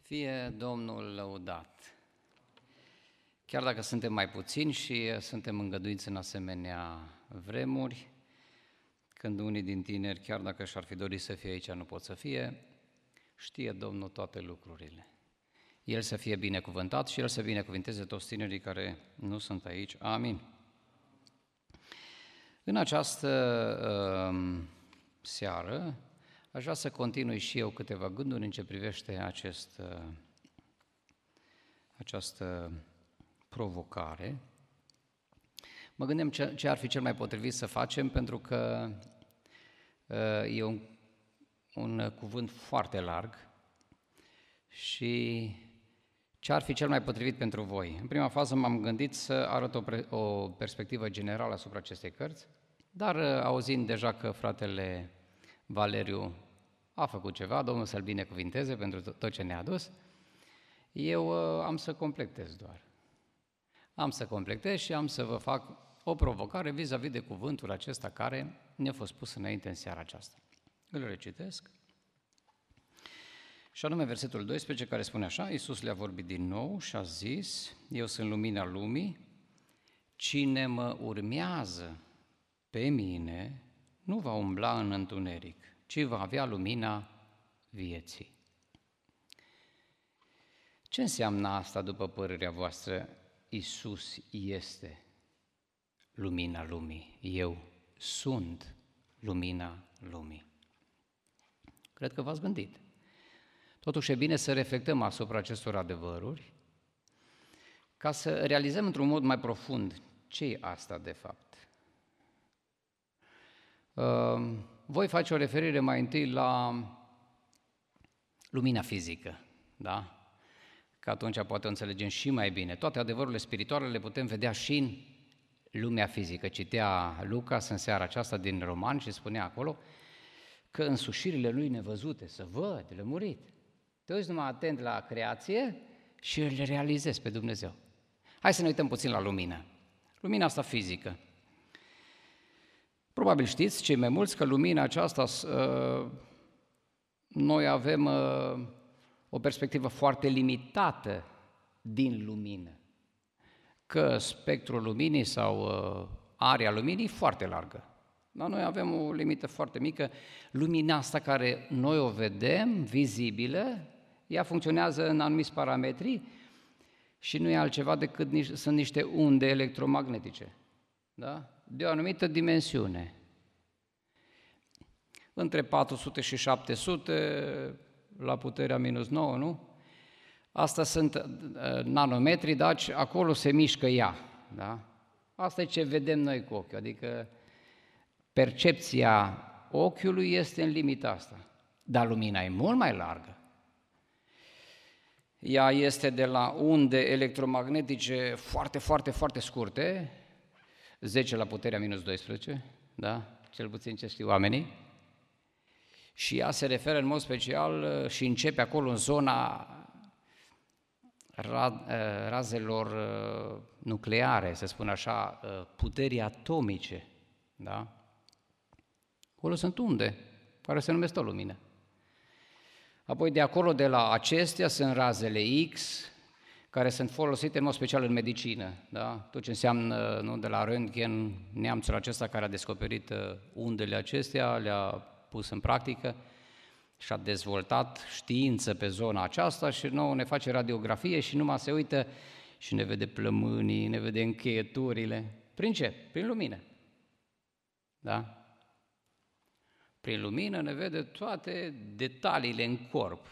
Fie Domnul lăudat. Chiar dacă suntem mai puțini și suntem îngăduiți în asemenea vremuri, când unii din tineri, chiar dacă și-ar fi dorit să fie aici, nu pot să fie, știe Domnul toate lucrurile. El să fie binecuvântat și El să binecuvinteze toți tinerii care nu sunt aici. Amin. În această seară aș vrea să continui și eu câteva gânduri în ce privește această provocare. Mă gândeam ce ar fi cel mai potrivit să facem, pentru că e un cuvânt foarte larg și ce ar fi cel mai potrivit pentru voi. În prima fază m-am gândit să arăt o perspectivă generală asupra acestei cărți, dar auzind deja că fratele Valeriu a făcut ceva, Domnul să-l binecuvinteze pentru tot ce ne-a adus, eu am să completez doar. Am să completez și am să vă fac o provocare vis-a-vis de cuvântul acesta care ne-a fost pus înainte în seara aceasta. Îl recitesc. Și anume versetul 12, care spune așa: Iisus le-a vorbit din nou și a zis: Eu sunt lumina lumii, cine mă urmează pe mine nu va umbla în întuneric, ci va avea lumina vieții. Ce înseamnă asta, după părerea voastră? Iisus este lumina lumii. Eu sunt lumina lumii. Cred că v-ați gândit. Totuși e bine să reflectăm asupra acestor adevăruri ca să realizăm într-un mod mai profund ce e asta de fapt. Voi face o referire mai întâi la lumina fizică, da? Că atunci poate o înțelegem și mai bine. Toate adevărurile spirituale le putem vedea și în lumea fizică. Citea Luca în seara aceasta din Roman și spunea acolo că însușirile lui nevăzute, să văd, lămurit. Te uiți numai atent la creație și îl realizezi pe Dumnezeu. Hai să ne uităm puțin la lumină. Lumina asta fizică. Probabil știți, cei mai mulți, că lumina aceasta, noi avem o perspectivă foarte limitată din lumină, că spectrul luminii sau area luminii e foarte largă. Dar noi avem o limită foarte mică. Lumina asta care noi o vedem, vizibilă, ea funcționează în anumiți parametri și nu e altceva decât sunt niște unde electromagnetice, da? De o anumită dimensiune. Între 400 și 700 la puterea minus 9, nu? Asta sunt nanometri, dar acolo se mișcă ea, da? Asta e ce vedem noi cu ochiul, adică percepția ochiului este în limita asta, dar lumina e mult mai largă. Ea este de la unde electromagnetice foarte, foarte, foarte scurte, 10 la puterea minus 12, da? Cel puțin ce știu oamenii, și ea se referă în mod special și începe acolo în zona razelor nucleare, să spun așa, puterii atomice, da? Acolo sunt unde, care se numesc tot lumină. Apoi de acolo, de la acestea, sunt razele X, care sunt folosite în mod special în medicină, da? Tot ce înseamnă, nu, de la Röntgen, neamțul acesta care a descoperit undele acestea, le-a pus în practică și a dezvoltat știință pe zona aceasta și nouă ne face radiografie și numai se uită și ne vede plămânii, ne vede încheieturile. Prin ce? Prin lumină. Da? Prin lumină ne vede toate detaliile în corp.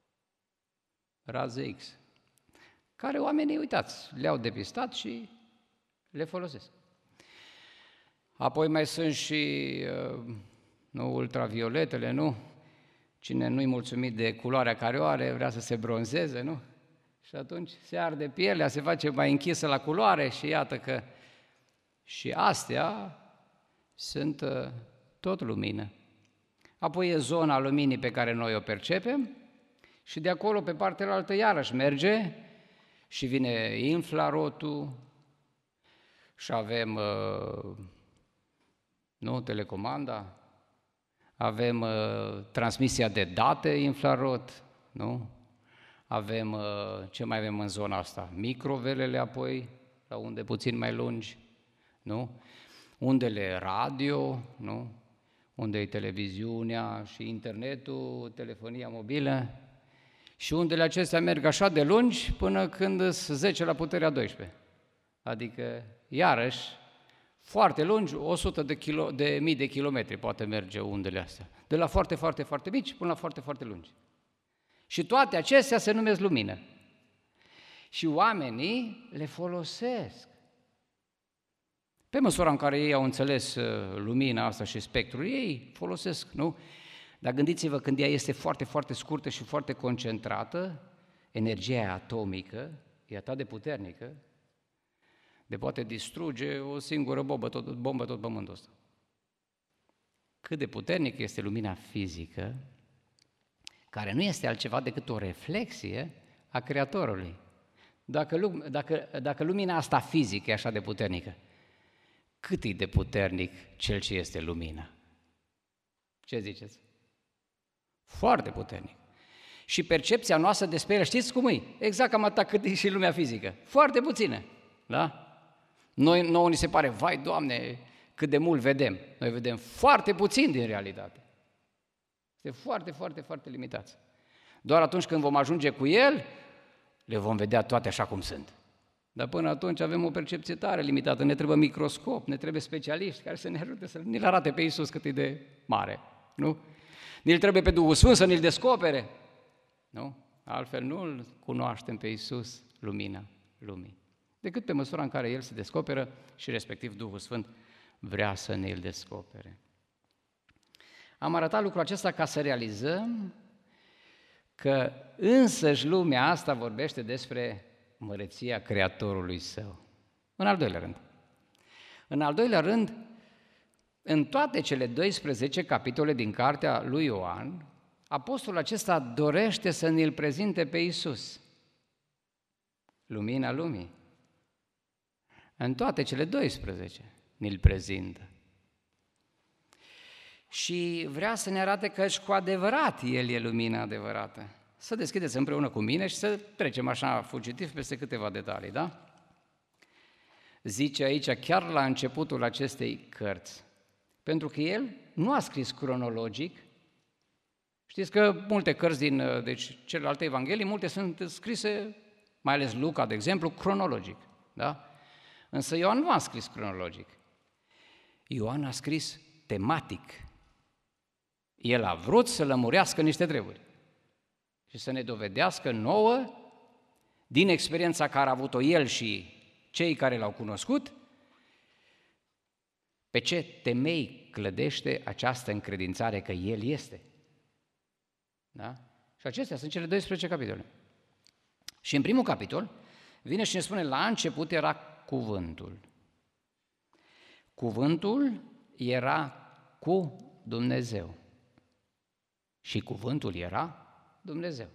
Raze X. Care oamenii, uitați, le-au depistat și le folosesc. Apoi mai sunt și ultravioletele, nu? Cine nu-i mulțumit de culoarea care o are, vrea să se bronzeze, nu? Și atunci se arde pielea, se face mai închisă la culoare și iată că și astea sunt tot lumină. Apoi e zona luminii pe care noi o percepem și de acolo pe partea altă iarăși merge și vine infrarotul și avem telecomanda, avem transmisia de date infrarot, nu? avem, ce mai avem în zona asta? Microvelele apoi, la unde puțin mai lungi, nu? Undele radio, nu? Unde e televiziunea și internetul, telefonia mobilă, și undele acestea merg așa de lungi până când sunt 10 la puterea 12. Adică, iarăși, foarte lungi, 100 de mii de kilometri poate merge undele astea. De la foarte, foarte, foarte mici până la foarte, foarte lungi. Și toate acestea se numesc lumină. Și oamenii le folosesc. Pe măsura în care ei au înțeles lumina asta și spectrul, ei folosesc, nu? Dar gândiți-vă, când ea este foarte, foarte scurtă și foarte concentrată, energia atomică e atât de puternică, de poate distruge o singură bombă tot pământul ăsta. Cât de puternică este lumina fizică, care nu este altceva decât o reflexie a Creatorului. Dacă lumina asta fizică e așa de puternică, cât e de puternic cel ce este lumina? Ce ziceți? Foarte puternic. Și percepția noastră despre el, știți cum e? Exact cam atât cât e și lumea fizică. Foarte puțină, da? Nouă ni se pare, vai, Doamne, cât de mult vedem. Noi vedem foarte puțin din realitate. Este foarte, foarte, foarte limitați. Doar atunci când vom ajunge cu el, le vom vedea toate așa cum sunt. Dar până atunci avem o percepție tare limitată, ne trebuie microscop, ne trebuie specialiști care să ne ajute să ne-l arate pe Iisus cât e de mare, nu? Ne-l trebuie pe Duhul Sfânt să ne-l descopere, nu? Altfel nu îl cunoaștem pe Iisus, lumina lumii, decât pe măsura în care El se descoperă și respectiv Duhul Sfânt vrea să ne-l descopere. Am arătat lucrul acesta ca să realizăm că însăși lumea asta vorbește despre măreția Creatorului Său. În al doilea rând, în toate cele 12 capitole din cartea lui Ioan, apostolul acesta dorește să ne-l prezinte pe Iisus, lumina lumii. În toate cele 12 ne-l prezintă. Și vrea să ne arate că și cu adevărat El e lumina adevărată. Să deschideți împreună cu mine și să trecem așa fugitiv peste câteva detalii, da? Zice aici, chiar la începutul acestei cărți, pentru că el nu a scris cronologic. Știți că multe cărți din celelalte evanghelii, multe sunt scrise, mai ales Luca, de exemplu, cronologic, da? Însă Ioan nu a scris cronologic. Ioan a scris tematic. El a vrut să lămurească niște treburi și să ne dovedească nouă, din experiența care a avut-o el și cei care l-au cunoscut, pe ce temei clădește această încredințare că El este. Da? Și acestea sunt cele 12 capitole. Și în primul capitol vine și ne spune, la început era Cuvântul. Cuvântul era cu Dumnezeu. Și Cuvântul era Dumnezeu.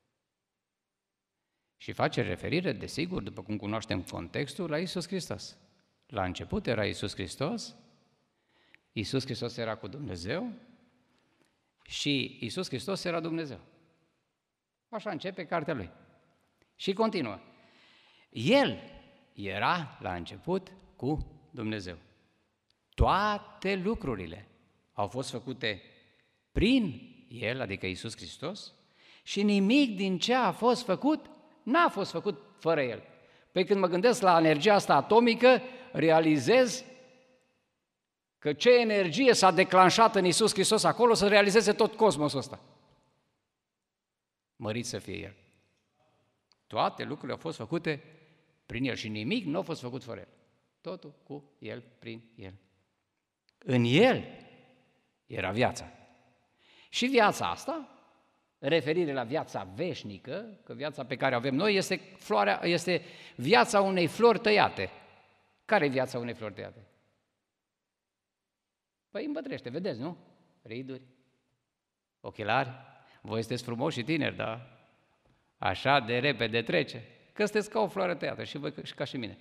Și face referire, desigur, după cum cunoaștem contextul, la Iisus Hristos. La început era Iisus Hristos, Iisus Hristos era cu Dumnezeu și Iisus Hristos era Dumnezeu. Așa începe cartea lui. Și continuă. El era la început cu Dumnezeu. Toate lucrurile au fost făcute prin El, adică Iisus Hristos, și nimic din ce a fost făcut n-a fost făcut fără El. Păi când mă gândesc la energia asta atomică, realizez că ce energie s-a declanșat în Iisus Hristos acolo să realizeze tot cosmosul ăsta. Mărit să fie El. Toate lucrurile au fost făcute prin El și nimic nu a fost făcut fără El. Totul cu El, prin El. În El era viața. Și viața asta, referire la viața veșnică, că viața pe care o avem noi este viața unei flori tăiate. Care e viața unei flori tăiate? Păi îmbătrânește, vedeți, nu? Riduri, ochelari, voi sunteți frumoși și tineri, dar așa de repede trece, că sunteți ca o floare tăiată și voi ca și mine.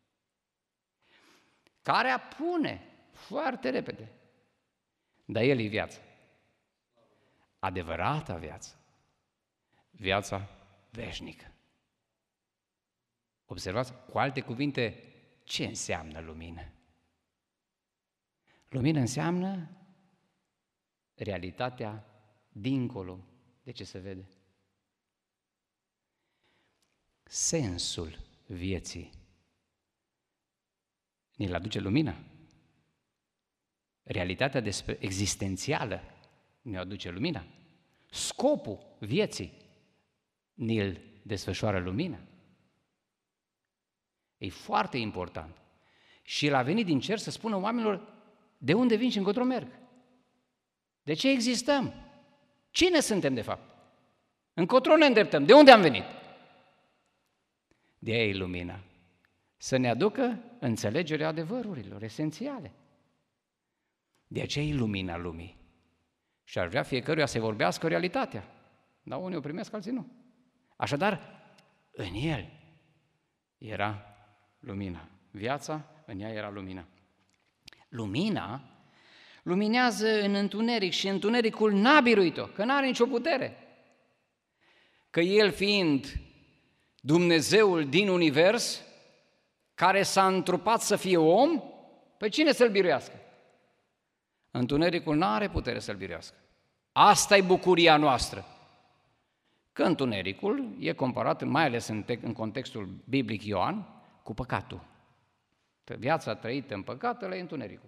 Care apune foarte repede, dar El e viața. Adevărata viață, viața veșnică. Observați, cu alte cuvinte, ce înseamnă lumină? Lumină înseamnă realitatea dincolo de ce se vede. Sensul vieții ne-l aduce lumina. Realitatea existențială ne aduce lumina. Scopul vieții ne-l desfășoară lumina. E foarte important. Și El a venit din cer să spună oamenilor de unde vin și încotro merg. De ce existăm? Cine suntem de fapt? Încotro ne îndreptăm? De unde am venit? De aia e lumina. Să ne aducă înțelegerea adevărurilor esențiale. De aceea e lumina lumii. Și ar vrea fiecăruia să vorbească realitatea. Dar unii o primesc, alții nu. Așadar, în El era lumina. Viața, în ea era lumina. Lumina luminează în întuneric și întunericul n-a biruit-o, că n-are nicio putere. Că El fiind Dumnezeul din univers, care s-a întrupat să fie om, pe cine să-L biruiască? Întunericul n-are putere să-L biruiască. Asta e bucuria noastră. Că întunericul e comparat, mai ales în contextul biblic Ioan, cu păcatul. Viața trăită în păcat, ăla e întunericul.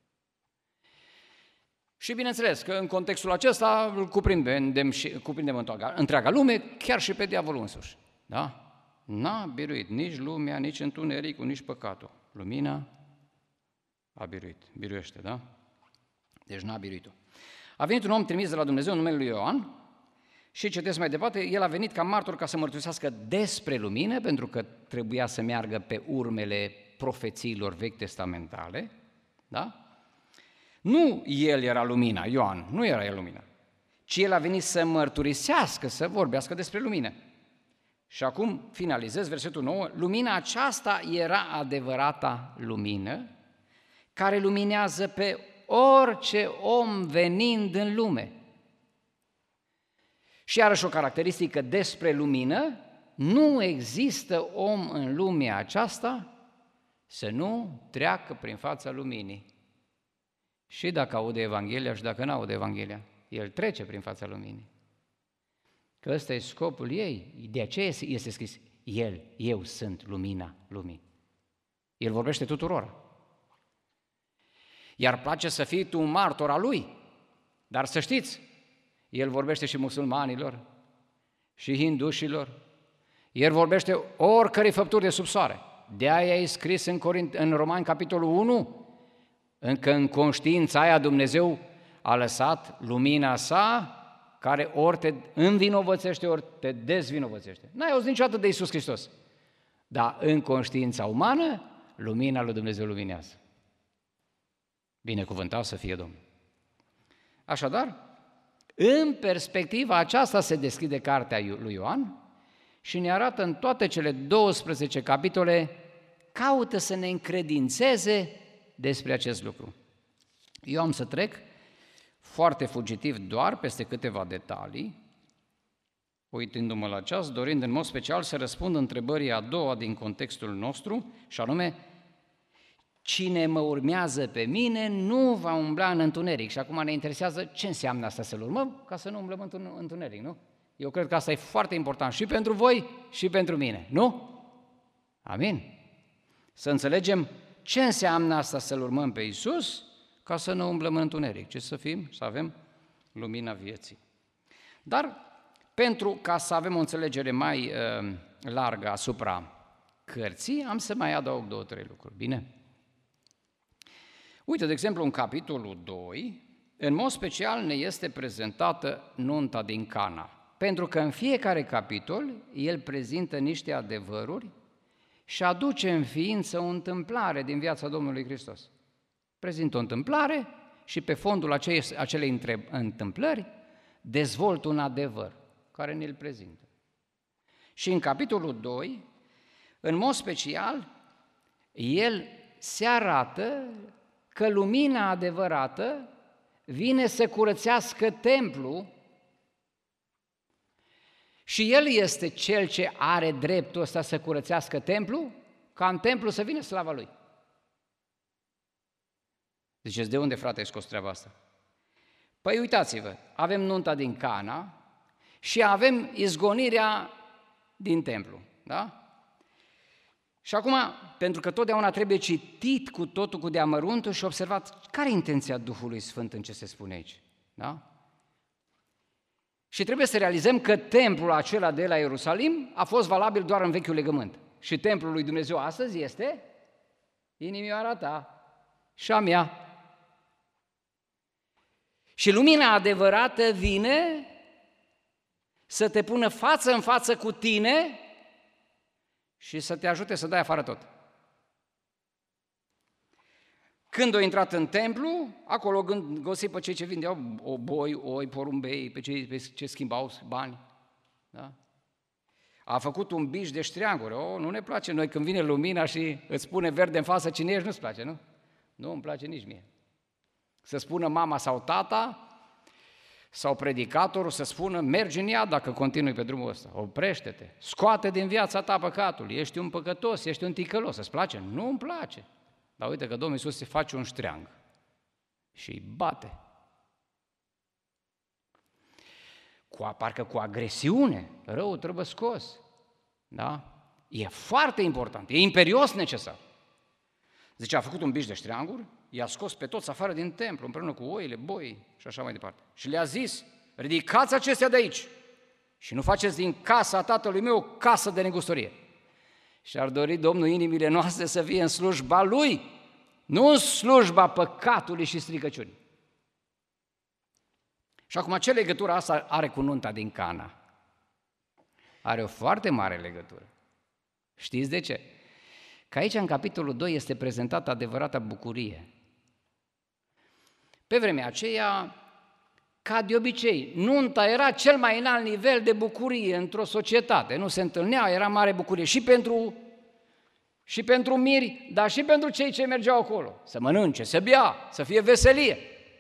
Și bineînțeles că în contextul acesta îl cuprindem întreaga lume, chiar și pe diavolul însuși. Da? N-a biruit nici lumea, nici întunericul, nici păcatul. Lumina a biruit, biruiește, da? Deci n-a biruit-o. A venit un om trimis de la Dumnezeu în numele lui Ioan și citesc mai departe, el a venit ca martor ca să mărturisească despre lumină, pentru că trebuia să meargă pe urmele profețiilor vechi testamentale, da? Nu el era lumina, Ioan, nu era el lumina, ci el a venit să mărturisească, să vorbească despre lumină. Și acum finalizez versetul 9, lumina aceasta era adevărata lumină, care luminează pe orice om venind în lume. Și iarăși o caracteristică despre lumină, nu există om în lumea aceasta să nu treacă prin fața luminii. Și dacă aude Evanghelia și dacă nu aude Evanghelia, el trece prin fața luminii. Că ăsta e scopul ei, de aceea este scris, eu sunt lumina lumii. El vorbește tuturor. Iar place să fii tu un martor al lui, dar să știți, el vorbește și musulmanilor, și hindușilor, el vorbește oricărei făpturi de sub soare. De-aia e scris în Romani, capitolul 1, încă în conștiința aia Dumnezeu a lăsat lumina sa, care ori te învinovățește, ori te dezvinovățește. N-ai auzit niciodată de Iisus Hristos, dar în conștiința umană, lumina lui Dumnezeu luminează. Binecuvântat să fie Domnul. Așadar, în perspectiva aceasta se deschide cartea lui Ioan și ne arată în toate cele 12 capitole, caută să ne încredințeze despre acest lucru. Eu am să trec foarte fugitiv doar peste câteva detalii, uitându-mă la ceas, dorind în mod special să răspund întrebării a doua din contextul nostru, și anume, cine mă urmează pe mine nu va umbla în întuneric. Și acum ne interesează ce înseamnă asta, să-L urmăm, ca să nu umblăm în întuneric, nu? Eu cred că asta e foarte important și pentru voi și pentru mine, nu? Amin? Să înțelegem ce înseamnă asta, să-L urmăm pe Iisus, ca să nu umblăm în întuneric, ci să avem lumina vieții. Dar pentru ca să avem o înțelegere mai largă asupra cărții, am să mai adaug 2-3 lucruri, bine? Uite, de exemplu, în capitolul 2, în mod special ne este prezentată nunta din Cana, pentru că în fiecare capitol el prezintă niște adevăruri și aduce în ființă o întâmplare din viața Domnului Hristos. Prezintă o întâmplare și pe fondul acelei întâmplări dezvoltă un adevăr care ne-l prezintă. Și în capitolul 2, în mod special, el se arată că lumina adevărată vine să curățească templul Și el este cel ce are dreptul ăsta să curățească templu, ca în templu să vină slava lui. Ziceți, de unde, frate, ai scos treaba asta? Păi uitați-vă, avem nunta din Cana și avem izgonirea din templu, da? Și acum, pentru că totdeauna trebuie citit cu totul cu deamăruntul și observat care e intenția Duhului Sfânt în ce se spune aici, da? Și trebuie să realizăm că templul acela de la Ierusalim a fost valabil doar în Vechiul Legământ. Și templul lui Dumnezeu astăzi este inimioara ta și a mea. Și lumina adevărată vine să te pună față în față cu tine și să te ajute să dai afară tot. Când au intrat în templu, acolo găsi pe cei ce vindeau boi, oi, porumbei, pe cei ce schimbau bani. Da? A făcut un biș de ștreanguri. Nu ne place noi când vine lumina și îți spune verde în față cine ești, nu-ți place, nu? Nu îmi place nici mie. Să spună mama sau tata sau predicatorul, să spună mergi în ea dacă continui pe drumul ăsta, oprește-te, scoate din viața ta păcatul, ești un păcătos, ești un ticălos, îți place? Nu îmi place. Dar uite că Domnul Iisus se face un ștreang și îi bate. Parcă cu agresiune, răul trebuie scos. Da? E foarte important, e imperios necesar. Zice, a făcut un biș de ștreanguri, i-a scos pe toți afară din templu, împreună cu oile, boi și așa mai departe. Și le-a zis, ridicați acestea de aici și nu faceți din casa tatălui meu o casă de negustorie. Și ar dori Domnul inimile noastre să fie în slujba Lui, nu în slujba păcatului și stricăciunii. Și acum, ce legătură asta are cu nunta din Cana? Are o foarte mare legătură. Știți de ce? Că aici, în capitolul 2, este prezentată adevărata bucurie. Pe vremea aceea, ca de obicei, nunta era cel mai înalt nivel de bucurie într-o societate. Nu se întâlnea, era mare bucurie și pentru miri, dar și pentru cei ce mergeau acolo. Să mănânce, să bea, să fie veselie.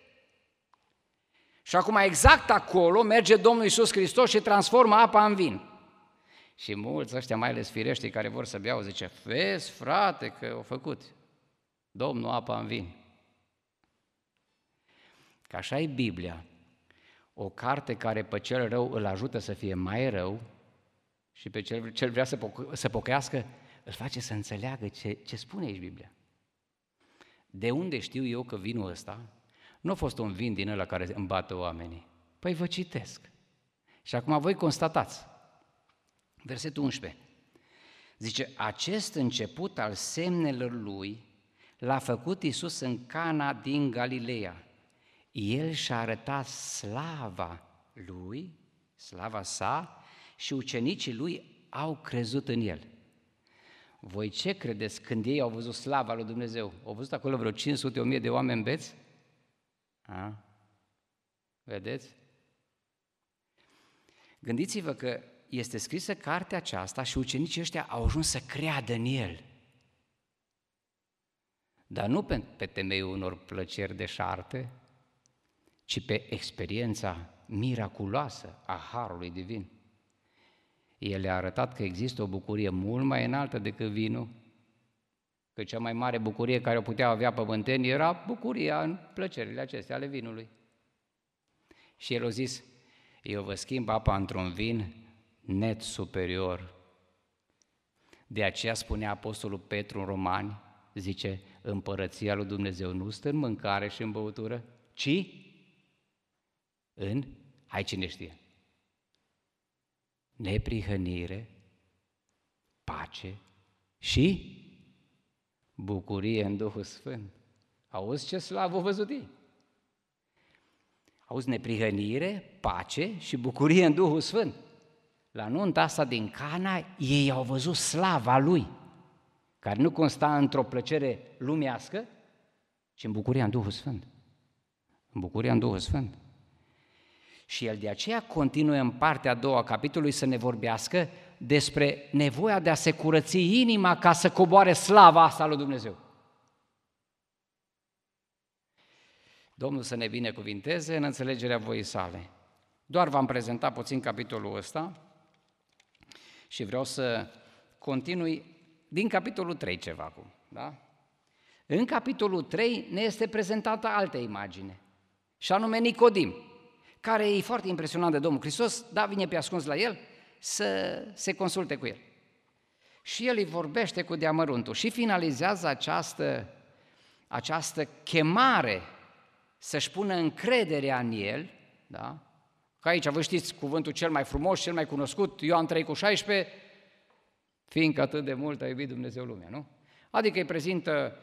Și acum exact acolo merge Domnul Iisus Hristos și transformă apa în vin. Și mulți ăștia, mai ales fireștii care vor să beau, zice, vezi, frate, că au făcut Domnul apa în vin. Că așa e Biblia, o carte care pe cel rău îl ajută să fie mai rău și pe cel vrea să pocăiască, îl face să înțeleagă ce spune aici Biblia. De unde știu eu că vinul ăsta nu a fost un vin din ăla care îmbată oamenii? Păi vă citesc. Și acum voi constatați. Versetul 11. Zice, acest început al semnelor lui l-a făcut Iisus în Cana din Galileea. El și-a arătat slava lui, slava sa, și ucenicii lui au crezut în el. Voi ce credeți când ei au văzut slava lui Dumnezeu? Au văzut acolo vreo 500-1000 de oameni beți? Vedeți? Gândiți-vă că este scrisă cartea aceasta și ucenicii ăștia au ajuns să creadă în el. Dar nu pe temeiul unor plăceri deșarte, ci pe experiența miraculoasă a Harului Divin. El le-a arătat că există o bucurie mult mai înaltă decât vinul, că cea mai mare bucurie care o puteau avea pământenii era bucuria în plăcerile acestea ale vinului. Și el a zis, eu vă schimb apa într-un vin net superior. De aceea spunea Apostolul Petru în Romani, zice, împărăția lui Dumnezeu nu stă în mâncare și în băutură, ci hai cine știe, neprihănire, pace și bucurie în Duhul Sfânt. Auzi ce slavă au văzut ei? Auzi, neprihănire, pace și bucurie în Duhul Sfânt. La nunta asta din Cana, ei au văzut slava lui, care nu consta într-o plăcere lumească, ci în bucuria în Duhul Sfânt. În bucuria în Duhul Sfânt. Și el de aceea continuă în partea a doua a capitolului să ne vorbească despre nevoia de a se curăți inima ca să coboare slava asta lui Dumnezeu. Domnul să ne binecuvinteze în înțelegerea voii sale. Doar v-am prezentat puțin capitolul ăsta Și vreau să continui din capitolul 3 ceva acum, da? În capitolul 3 ne este prezentată altă imagine, și anume Nicodim, care e foarte impresionant de Domnul Hristos, da, vine pe ascuns la el să se consulte cu el. Și el îi vorbește cu deamăruntul și finalizează această chemare să-și pună încrederea în el, da? Că aici vă știți cuvântul cel mai frumos, cel mai cunoscut, Ioan 3,16, fiindcă atât de mult a iubit Dumnezeu lumea, nu? Adică îi prezintă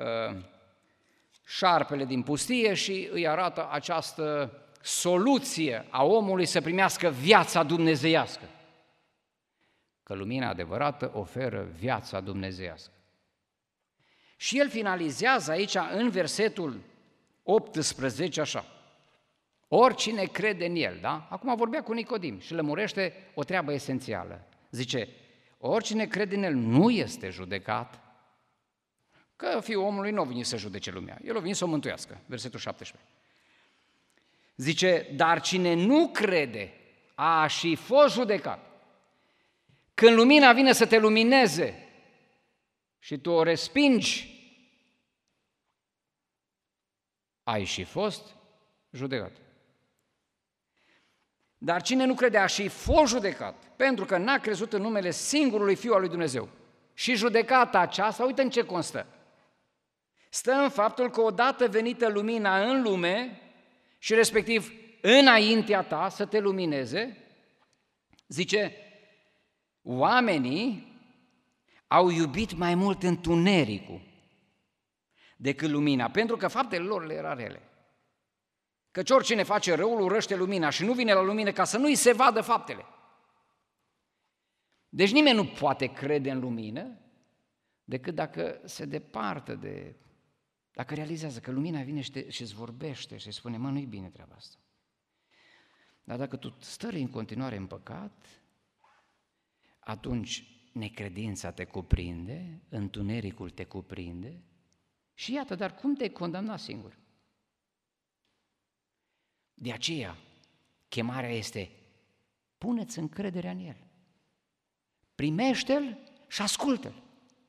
șarpele din pustie și îi arată această soluție a omului să primească viața dumnezeiască. Că lumina adevărată oferă viața dumnezeiască. Și el finalizează aici în versetul 18 așa: oricine crede în el, da? Acum vorbea cu Nicodim și lămurește o treabă esențială. Zice, oricine crede în el nu este judecat, că Fiul omului nu a venit să judece lumea, el a venit să o mântuiască, versetul 17. Zice, dar cine nu crede a și fost judecat. Când lumina vine să te lumineze și tu o respingi, ai și fost judecat. Dar cine nu crede a și fost judecat, pentru că n-a crezut în numele singurului Fiu al lui Dumnezeu. Și judecata aceasta, uite în ce constă. Stă în faptul că odată venită lumina în lume, și respectiv înaintea ta să te lumineze, zice, oamenii au iubit mai mult întunericul decât lumina, pentru că faptele lor le era rele. Căci oricine face răul urăște lumina și nu vine la lumină ca să nu-i se vadă faptele. Deci nimeni nu poate crede în lumină decât dacă se departă dacă realizează că lumina vine și îți vorbește și îți spune, mă, nu-i bine treaba asta. Dar dacă tu stări în continuare în păcat, atunci necredința te cuprinde, întunericul te cuprinde și iată, dar cum te-ai condamnat singur? De aceea, chemarea este, pune-ți încrederea în El. Primește-L și ascultă-L.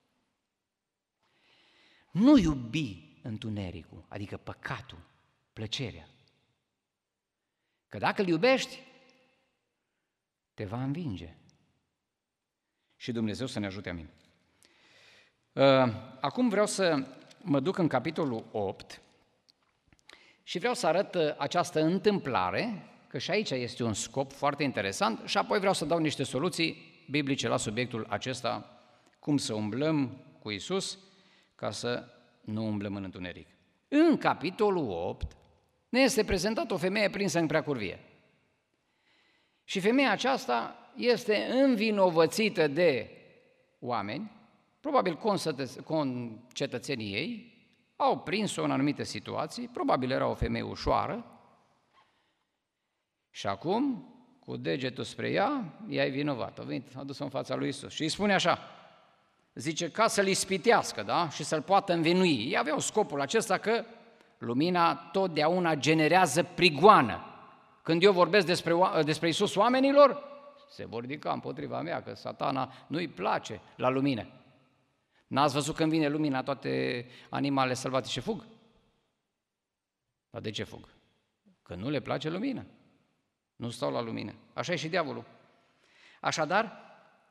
Nu iubi întunericul, adică păcatul, plăcerea. Că dacă îl iubești, te va învinge. Și Dumnezeu să ne ajute, amin. Acum vreau să mă duc în capitolul 8 și vreau să arăt această întâmplare, că și aici este un scop foarte interesant și apoi vreau să dau niște soluții biblice la subiectul acesta, cum să umblăm cu Iisus ca să nu umblăm în întuneric. În capitolul 8 ne este prezentată o femeie prinsă în preacurvie. Și femeia aceasta este învinovățită de oameni, probabil concetățenii ei, au prins-o în anumite situații, probabil era o femeie ușoară, și acum, cu degetul spre ea, ea e vinovată. A venit, a dus-o în fața lui Iisus și îi spune așa, zice, ca să-l ispitească, da? Și să-l poată învinui. Ei aveau scopul acesta că lumina totdeauna generează prigoană. Când eu vorbesc despre Iisus oamenilor, se vor ridica împotriva mea, că Satana nu-i place la lumină. N-ați văzut când vine lumina, toate animalele sălbatice fug? Dar de ce fug? Că nu le place lumina. Nu stau la lumină. Așa e și diavolul. Așadar,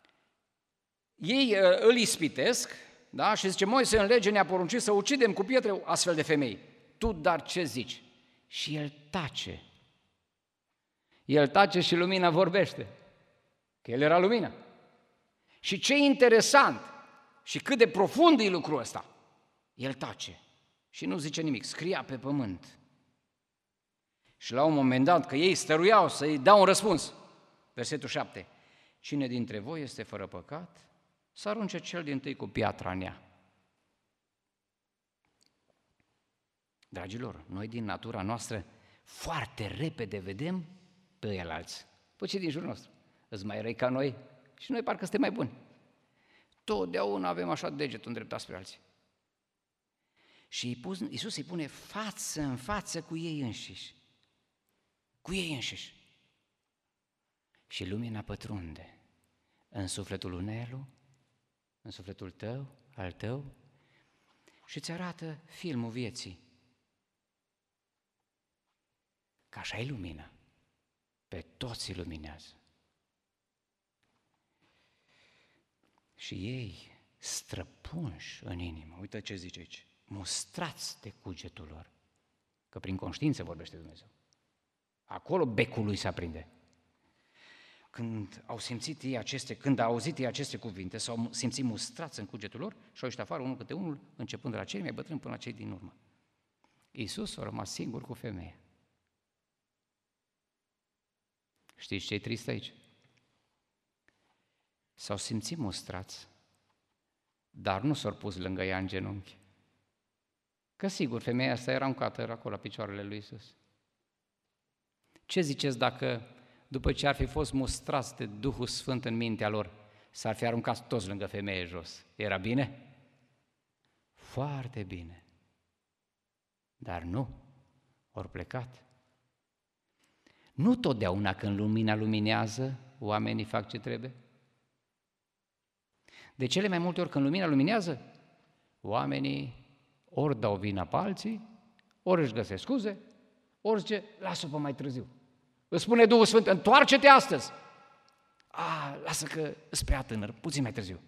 ei îl ispitesc, da? Și zice, Moise în lege ne-a poruncit să ucidem cu pietre astfel de femei. Tu, dar ce zici? Și el tace. El tace și lumina vorbește. Că el era lumina. Și ce interesant și cât de profund e lucrul ăsta. El tace și nu zice nimic, scria pe pământ. Și la un moment dat, că ei stăruiau să-i dea un răspuns, versetul 7, cine dintre voi este fără păcat, să arunce cel dintâi cu piatra în ea. Dragilor, noi din natura noastră foarte repede vedem pe ceilalți. Păi ce din jurul nostru? Îți mai răi ca noi? Și noi parcă suntem mai buni. Totdeauna avem așa degetul îndreptat spre alții. Și Iisus îi pune față în față cu ei înșiși. Cu ei înșiși. Și lumina pătrunde. în sufletul lui Nelu, în sufletul tău, al tău, și îți arată filmul vieții. Că așa e lumina. Pe toți îi luminează. Și ei, străpunși în inimă, uite ce zice aici, mustrați de cugetul lor, că prin conștiință vorbește Dumnezeu. Acolo becul lui se aprinde. Când au auzit ei aceste cuvinte, s-au simțit mustrați în cugetul lor și au ieșit afară unul câte unul, începând de la cei mai bătrâni până la cei din urmă. Iisus a rămas singur cu femeia. Știți ce e trist aici? S-au simțit mustrați, dar nu s-au pus lângă ea în genunchi. Că sigur, femeia asta era aruncată acolo la picioarele lui Iisus. Ce ziceți dacă, după ce ar fi fost mustrați de Duhul Sfânt în mintea lor, s-ar fi aruncat toți lângă femeie jos? Era bine? Foarte bine. Dar nu, ori plecat. Nu totdeauna când lumina luminează, oamenii fac ce trebuie. De cele mai multe ori când lumina luminează, oamenii ori dau vina pe alții, ori își găsesc scuze, ori zice, lasă-o pe mai târziu. Îți spune Duhul Sfânt, întoarce-te astăzi. Lasă că îți prea tânăr, puțin mai târziu.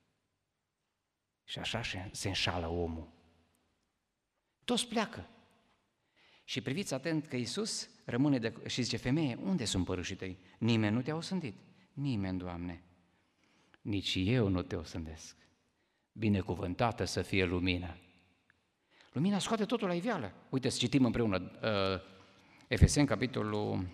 Și așa se înșală omul. Toți pleacă. Și priviți atent că Iisus rămâne și zice, femeie, unde sunt părâșii tăi? Nimeni nu te-a osândit. Nimeni, Doamne. Nici eu nu te osândesc. Binecuvântată să fie lumina. Lumina scoate totul la iveală. Uite, să citim împreună Efeseni, capitolul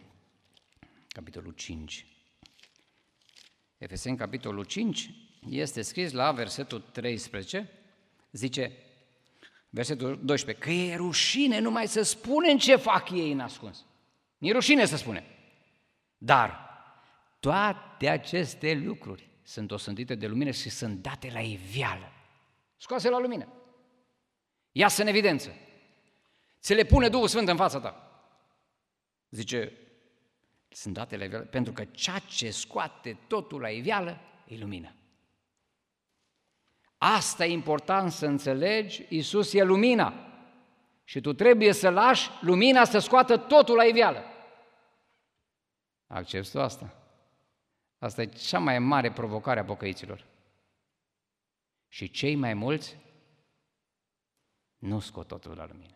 5. Efeseni, capitolul 5, este scris la versetul 13, zice, versetul 12, că e rușine numai să spunem ce fac ei în ascuns. E rușine să spunem. Dar toate aceste lucruri sunt osândite de lumină și sunt date la iveală. Scoase la lumină. Iasă în evidență. Ți le pune Duhul Sfânt în fața ta. Zice, sunt date la iveală, pentru că ceea ce scoate totul la iveală e lumină. Asta e important să înțelegi, Iisus e lumina și tu trebuie să lași lumina să scoată totul la iveală. Accepți tu asta? Asta e cea mai mare provocare a pocăiților. Și cei mai mulți nu scot totul la lumină.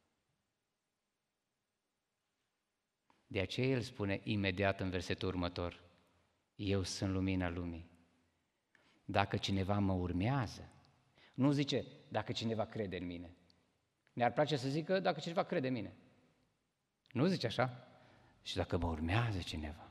De aceea el spune imediat în versetul următor, eu sunt lumina lumii. Dacă cineva mă urmează, nu zice dacă cineva crede în mine. Ne-ar place să zică dacă cineva crede în mine. Nu zice așa? Și dacă mă urmează cineva.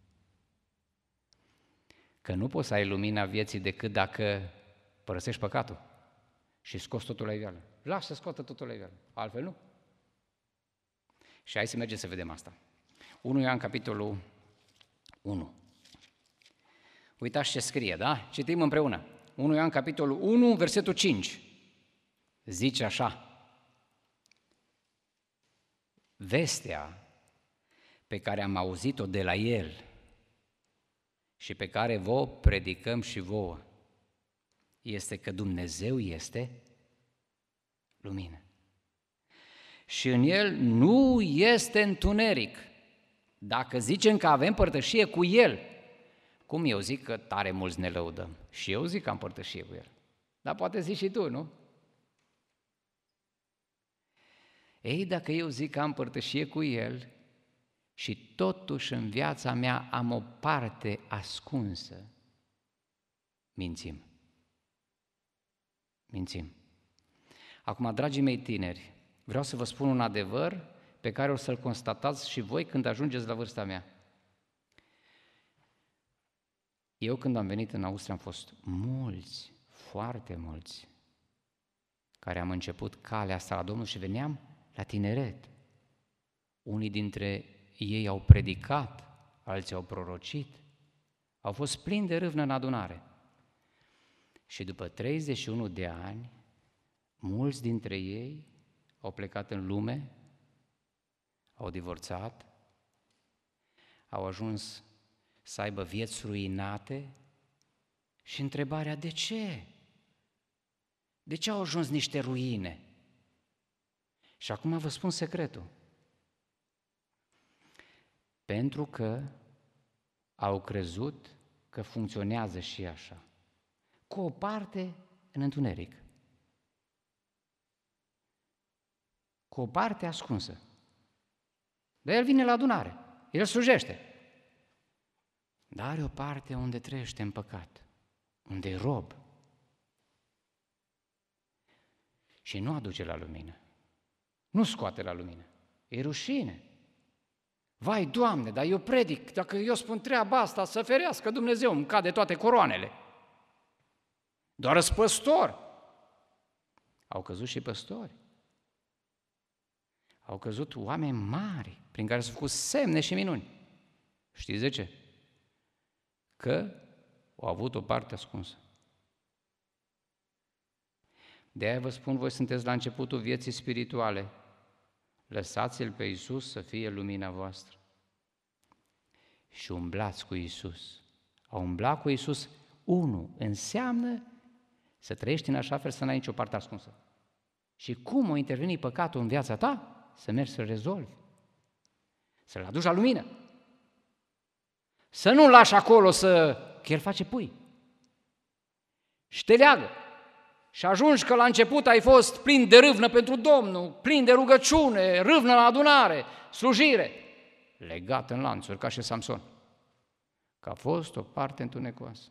Că nu poți să ai lumina vieții decât dacă părăsești păcatul și scoți totul la iveală. Lasă să scoată totul la iveală, altfel nu. Și hai să mergem să vedem asta. 1 Ioan, capitolul 1. Uitați ce scrie, da? Citim împreună. 1 Ioan, capitolul 1, versetul 5. Zice așa. Vestea pe care am auzit-o de la El și pe care vouă predicăm și vouă este că Dumnezeu este lumină. Și în El nu este întuneric. Dacă zicem că avem părtășie cu El, cum eu zic că tare mulți ne lăudăm? Și eu zic că am părtășie cu El. Dar poate zici și tu, nu? Ei, dacă eu zic că am părtășie cu El și totuși în viața mea am o parte ascunsă, mințim. Mințim. Acum, dragii mei tineri, vreau să vă spun un adevăr pe care o să-l constatați și voi când ajungeți la vârsta mea. Eu când am venit în Austria am fost mulți, foarte mulți, care am început calea asta la Domnul și veneam la tineret. Unii dintre ei au predicat, alții au prorocit, au fost plini de râvnă în adunare. Și după 31 de ani, mulți dintre ei au plecat în lume, au divorțat, au ajuns să aibă vieți ruinate Și întrebarea, de ce? De ce au ajuns niște ruine? Și acum vă spun secretul. Pentru că au crezut că funcționează și așa, cu o parte în întuneric, cu o parte ascunsă. Dar el vine la adunare, el slujește. Dar are o parte unde trăiește în păcat, unde e rob. Și nu aduce la lumină, nu scoate la lumină, e rușine. Vai, Doamne, dar eu predic, dacă eu spun treaba asta, să ferească Dumnezeu, îmi cade toate coroanele. Doar sunt păstor. Au căzut și păstori. Au căzut oameni mari, prin care s-au făcut semne și minuni. Știți de ce? Că au avut o parte ascunsă. De aia vă spun, voi sunteți la începutul vieții spirituale. Lăsați-L pe Iisus să fie lumina voastră. Și umblați cu Iisus. A umbla cu Iisus, înseamnă să trăiești în așa fel să n-ai nicio parte ascunsă. Și cum o interveni păcatul în viața ta? Să mergi să-l rezolvi. Să-l aduci la lumină. Să nu-l lași acolo că el face pui. Și te leagă. Și ajungi că la început ai fost plin de râvnă pentru Domnul, plin de rugăciune, râvnă la adunare, slujire, legat în lanțuri ca și Samson, că a fost o parte întunecoasă.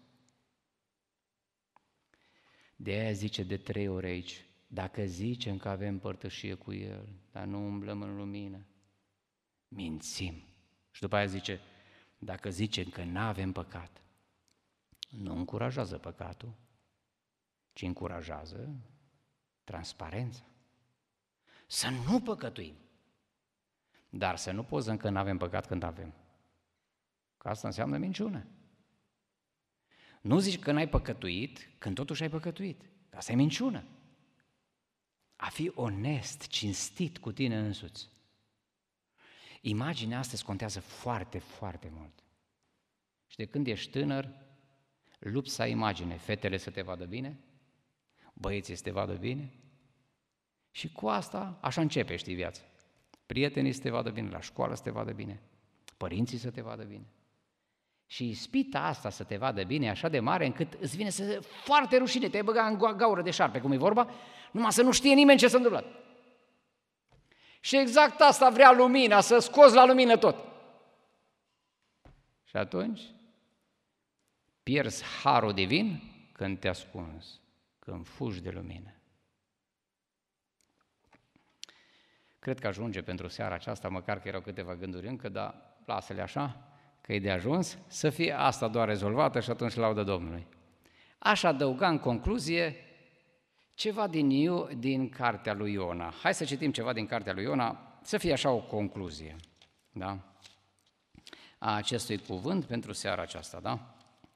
De aia zice de 3 ori aici, dacă zicem că avem părtășie cu El, dar nu umblăm în lumină, mințim. Și după aia zice, dacă zicem că nu avem păcat, nu încurajează păcatul, ci încurajează transparența. Să nu păcătuim, dar să nu pozăm că nu avem păcat când avem. Că asta înseamnă minciună. Nu zici că n-ai păcătuit când totuși ai păcătuit. Asta e minciună. A fi onest, cinstit cu tine însuți. Imaginea astăzi contează foarte, foarte mult. Și de când ești tânăr, lupți să ai imagine. Fetele să te vadă bine, băieții să te vadă bine. Și cu asta, așa începe, știi, viața. Prietenii să te vadă bine, la școală să te vadă bine, părinții să te vadă bine. Și ispita asta să te vadă bine e așa de mare încât îți vine foarte rușine, te-ai băga în gaură de șarpe, cum e vorba, numai să nu știe nimeni ce s-a întâmplat. Și exact asta vrea lumina, să scoți la lumină tot. Și atunci pierzi harul divin când te ascunzi, când fugi de lumină. Cred că ajunge pentru seara aceasta, măcar că erau câteva gânduri încă, dar lasă-le așa, că e de ajuns, să fie asta doar rezolvată și atunci laudă Domnului. Aș adăuga în concluzie ceva din cartea lui Iona. Hai să citim ceva din cartea lui Iona, să fie așa o concluzie, da? A acestui cuvânt pentru seara aceasta, da?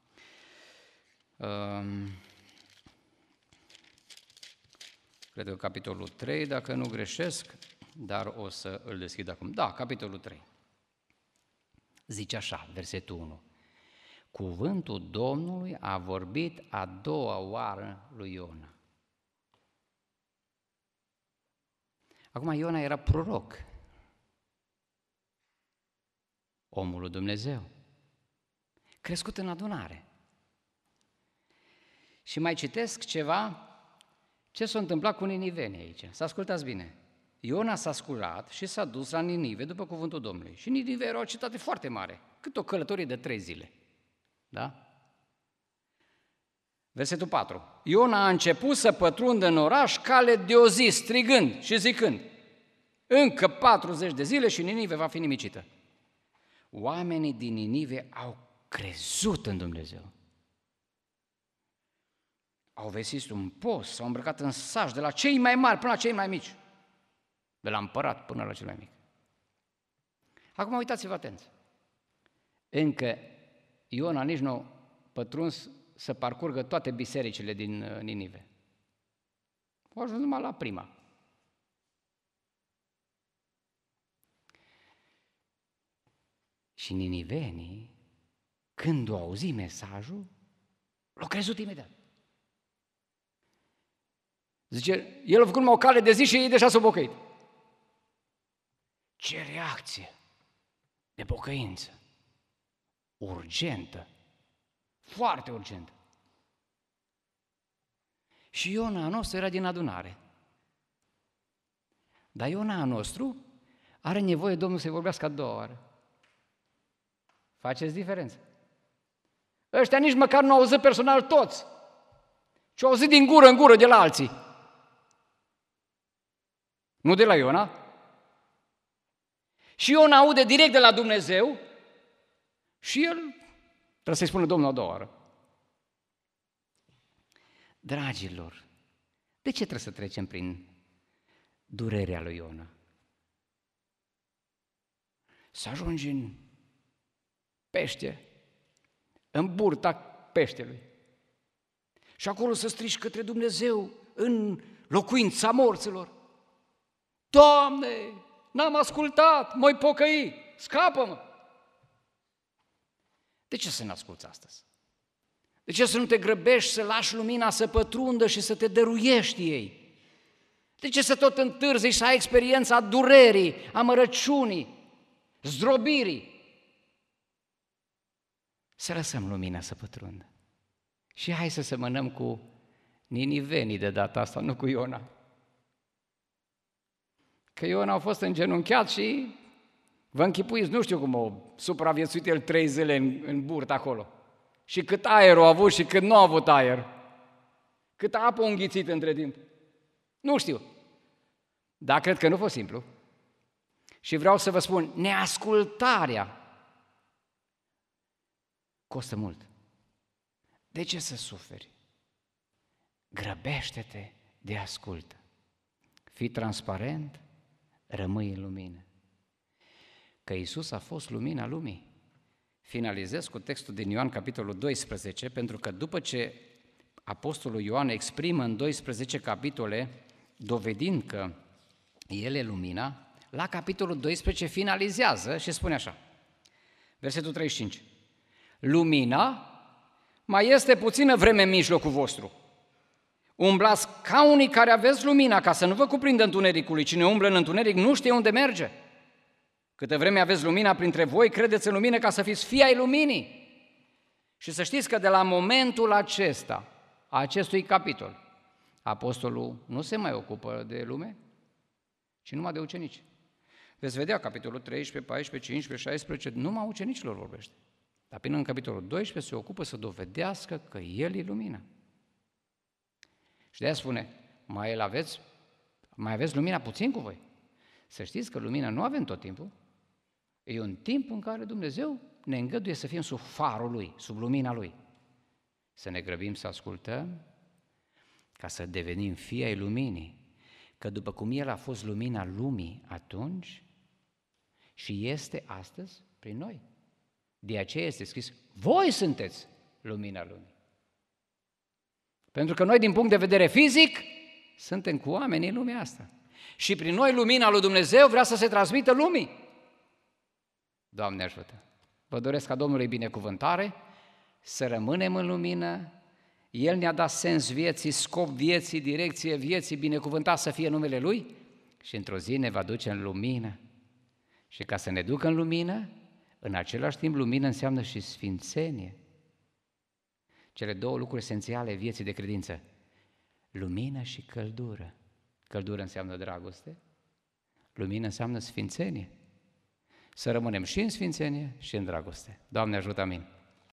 Cred că capitolul 3, dacă nu greșesc, dar o să îl deschid acum. Da, capitolul 3. Zice așa, versetul 1. Cuvântul Domnului a vorbit a doua oară lui Iona. Acum Iona era proroc, omul lui Dumnezeu, crescut în adunare. Și mai citesc ceva, ce s-a întâmplat cu ninivenii aici. Să ascultați bine. Iona s-a sculat și s-a dus la Ninive după cuvântul Domnului. Și Ninive era o cetate foarte mare, cât o călătorie de 3 zile. Da? Versetul 4. Iona a început să pătrundă în oraș cale de o zi, strigând și zicând, încă 40 de zile și Ninive va fi nimicită. Oamenii din Ninive au crezut în Dumnezeu. Au vestit un post, s-au îmbrăcat în saci, de la cei mai mari până la cei mai mici. De la împărat până la cel mai mic. Acum uitați-vă atenți. Încă Iona nici nu a pătruns să parcurgă toate bisericile din Ninive. Au ajuns numai la prima. Și ninivenii, când au auzit mesajul, L-a crezut imediat. Zice, el a făcut numai o cale de zi și ei deja s-au pocăit. Ce reacție de pocăință! Urgentă, foarte urgentă. Și Iona nostru era din adunare. Dar Iona nostru are nevoie Domnul să-i vorbească a doua oară. Faceți diferență. Ăștia nici măcar nu au auzit personal toți, ci au auzit din gură în gură de la alții. Nu de la Iona. Și Iona aude direct de la Dumnezeu și el trebuie să-i spună Domnul a doua oară. Dragilor, de ce trebuie să trecem prin durerea lui Iona? Să ajungi în pește, în burta peștelui. Și acolo să strigi către Dumnezeu în locuința morților. Doamne, n-am ascultat, m-ai pocăi, scapă-mă! De ce să ne asculți astăzi? De ce să nu te grăbești să lași lumina să pătrundă și să te dăruiești ei? De ce să tot întârzi și să ai experiența durerii, amărăciunii, zdrobirii? Să lăsăm lumina să pătrundă. Și hai să semănăm cu ninivenii de data asta, nu cu Iona. Că Iona a fost îngenunchiat și vă închipuiți, nu știu cum a supraviețuit el 3 zile în burtă acolo. Și cât aer a avut și cât nu a avut aer. Cât apă a înghițit între timp. Nu știu. Dar cred că nu a fost simplu. Și vreau să vă spun, neascultarea costă mult. De ce să suferi? Grăbește-te de ascultă. Fii transparent, rămâi în lumină. Că Iisus a fost lumina lumii. Finalizez cu textul din Ioan, capitolul 12, pentru că după ce apostolul Ioan exprimă în 12 capitole, dovedind că El e lumina, la capitolul 12 finalizează și spune așa, versetul 35, lumina mai este puțină vreme în mijlocul vostru. Umblați ca unii care aveți lumina, ca să nu vă cuprindă întunericului. Cine umblă în întuneric nu știe unde merge. Câtă vreme aveți lumina printre voi, credeți în lumină ca să fiți fii ai luminii. Și să știți că de la momentul acesta, a acestui capitol, apostolul nu se mai ocupă de lume, ci numai de ucenici. Veți vedea capitolul 13, 14, 15, 16, numai ucenicilor vorbește. Dar până în capitolul 12 se ocupă să dovedească că El e lumina. Și de-aia spune, mai aveți lumina puțin cu voi. Să știți că lumina nu avem tot timpul. E un timp în care Dumnezeu ne îngăduie să fim sub farul Lui, sub lumina Lui. Să ne grăbim să ascultăm ca să devenim fii ai luminii. Că după cum El a fost lumina lumii atunci și este astăzi prin noi. De aceea este scris, voi sunteți lumina lumii. Pentru că noi, din punct de vedere fizic, suntem cu oamenii în lumea asta. Și prin noi lumina lui Dumnezeu vrea să se transmită lumii. Doamne ajută! Vă doresc ca Domnului binecuvântare, să rămânem în lumină. El ne-a dat sens vieții, scop vieții, direcție vieții, binecuvântat să fie numele Lui și într-o zi ne va duce în lumină. Și ca să ne ducă în lumină, în același timp lumină înseamnă și sfințenie. Cele două lucruri esențiale vieții de credință, lumină și căldură. Căldură înseamnă dragoste, lumină înseamnă sfințenie. Să rămânem și în sfințenie și în dragoste. Doamne ajută, amin.